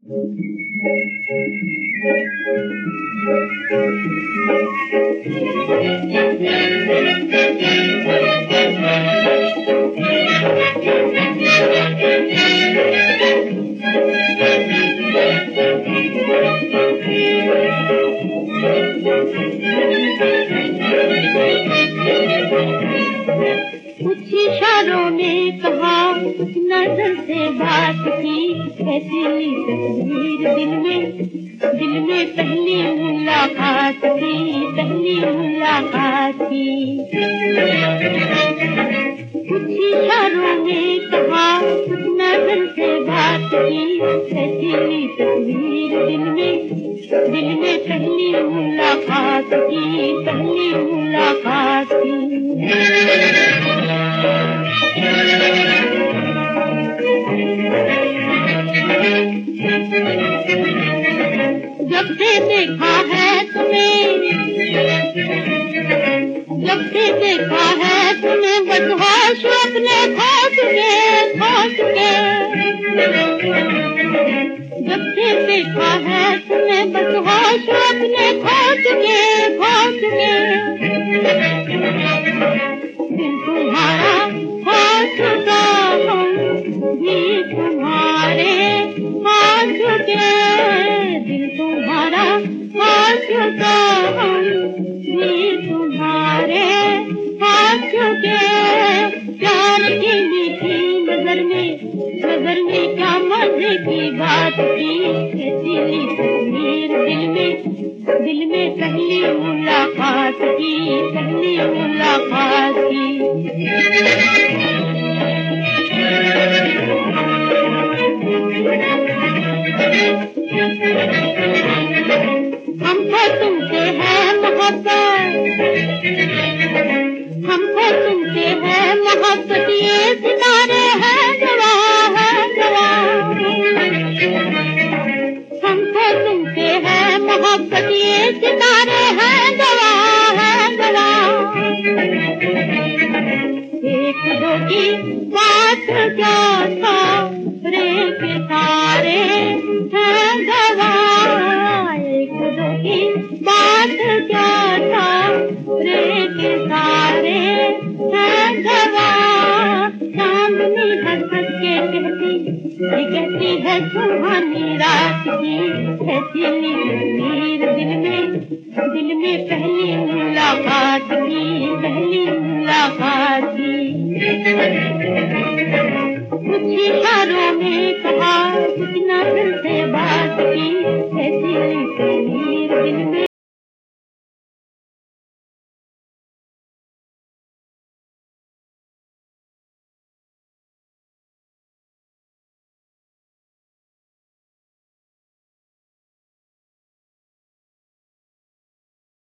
कुछ इशारों में कहा, कुछ नजर से बात की, कैसी ली तस्वीर दिल में पहली मुलाकात की, पहली मुलाकात की। कुछ इशारों में कहा, कुछ नजर से बात की, कैसी ली तस्वीर दिल में पहली मुलाकात की, पहली मुलाकात की। जब से देखा है तुम्हें, जब से देखा है तुम्हें, बस होश अपने खो चुके, खो चुके। जब से देखा है तुम्हें, बस होश अपने खो चुके, खो चुके। दिल तुम्हारा खो चुका, हम भी तुम्हारे खो चुके। दिल तुम्हारा खो चुका, हम भी तुम्हारे खो चुके। प्यार की मीठी नजर में क्या मजे की बात की, कैसी ली तस्वीर दिल में पहली मुलाकात की, पहली मुलाकात की। हमको तुमसे है मोहब्बत, हमको तुमसे है मोहब्बत, ये सितारे हैं गवाह, है गवाह। हमको तुमसे है मोहब्बत, ये सितारे हैं गवाह, है गवाह। एक दो की बात क्या था, रे के सारे हैं गवाह। एक दो की बात क्या था, रे के सारे हैं गवाह। चांदनी हंस हंस के कहती, ये कहती है सुहानी रात की, कैसी ली तस्वीर दिल में पहली मुलाकात की, पहली मुलाकात की। कुछ इशारों में कहा, कुछ नजर से बात की, कैसी ली तस्वीर दिल में